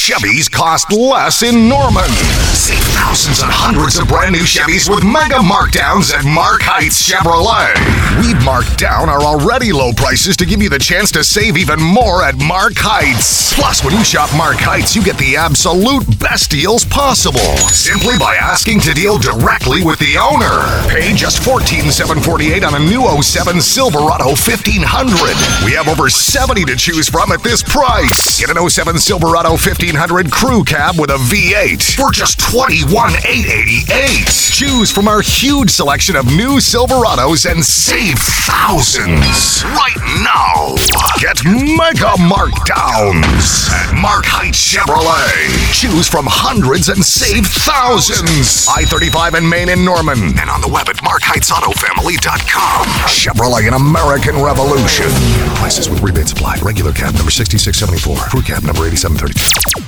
Chevys cost less in Norman. Save thousands on hundreds of brand new Chevys with mega markdowns at Mark Heights Chevrolet. We've marked down our already low prices to give you the chance to save even more at Mark Heights. Plus, when you shop Mark Heights, you get the absolute best deals possible. Simply by asking to deal directly with the owner. Pay just $14,748 on a new 07 Silverado 1500. We have over 70 to choose from at this price. Get an 07 Silverado 1500 crew cab with a V8 for just $21,888. Choose from our huge selection of new Silverados and save thousands right now. Get mega markdowns at Mark Heights Chevrolet. Choose from hundreds and save thousands. I-35 and Main in Norman and on the web at markheightsautofamily.com. Chevrolet, an American revolution. Prices with rebates applied. Regular cab number 6674. Crew cab number 8732.